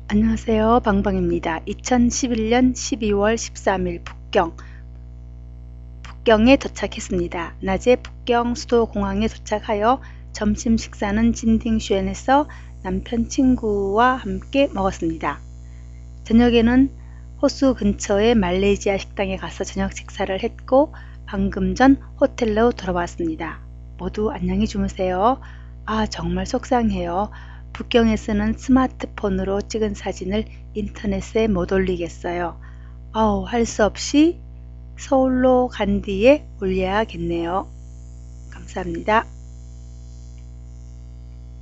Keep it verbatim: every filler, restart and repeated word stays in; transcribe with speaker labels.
Speaker 1: 안녕하세요. 방방입니다. 이천십일년 십이월 십삼일 북경 북경에 도착했습니다. 낮에 북경 수도공항에 도착하여 점심 식사는 진딩슈엔에서 남편 친구와 함께 먹었습니다. 저녁에는 호수 근처의 말레이시아 식당에 가서 저녁 식사를 했고 방금 전 호텔로 돌아왔습니다. 모두 안녕히 주무세요. 아, 정말 속상해요. 북경에서는 스마트폰으로 찍은 사진을 인터넷에 못 올리겠어요. 아우, 할 수 없이 서울로 간 뒤에 올려야겠네요. 감사합니다.